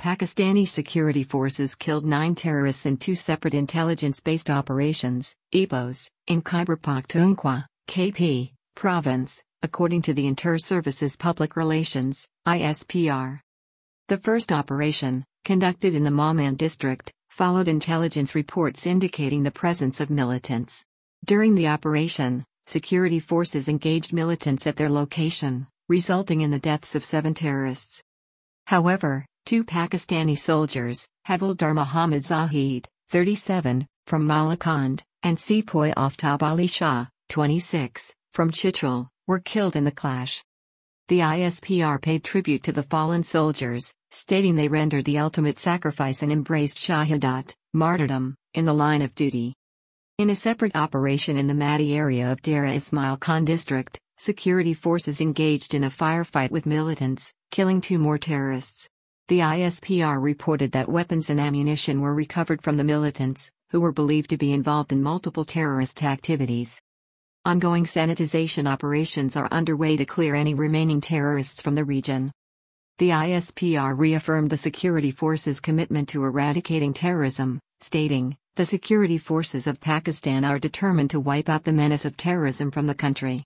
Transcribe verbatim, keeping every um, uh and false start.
Pakistani security forces killed nine terrorists in two separate intelligence-based operations, E P Os, in Khyber Pakhtunkhwa, K P, province, according to the Inter-Services Public Relations, I S P R. The first operation, conducted in the Mohmand district, followed intelligence reports indicating the presence of militants. During the operation, security forces engaged militants at their location, resulting in the deaths of seven terrorists. However, two Pakistani soldiers, Havildar Muhammad Zahid, thirty-seven, from Malakand, and Sepoy Aftab Ali Shah, twenty-six, from Chitral, were killed in the clash. The I S P R paid tribute to the fallen soldiers, stating they rendered the ultimate sacrifice and embraced shahadat, martyrdom, in the line of duty. In a separate operation in the Madi area of Dera Ismail Khan district, security forces engaged in a firefight with militants, killing two more terrorists. The I S P R reported that weapons and ammunition were recovered from the militants, who were believed to be involved in multiple terrorist activities. Ongoing sanitization operations are underway to clear any remaining terrorists from the region. The I S P R reaffirmed the security forces' commitment to eradicating terrorism, stating, "The security forces of Pakistan are determined to wipe out the menace of terrorism from the country."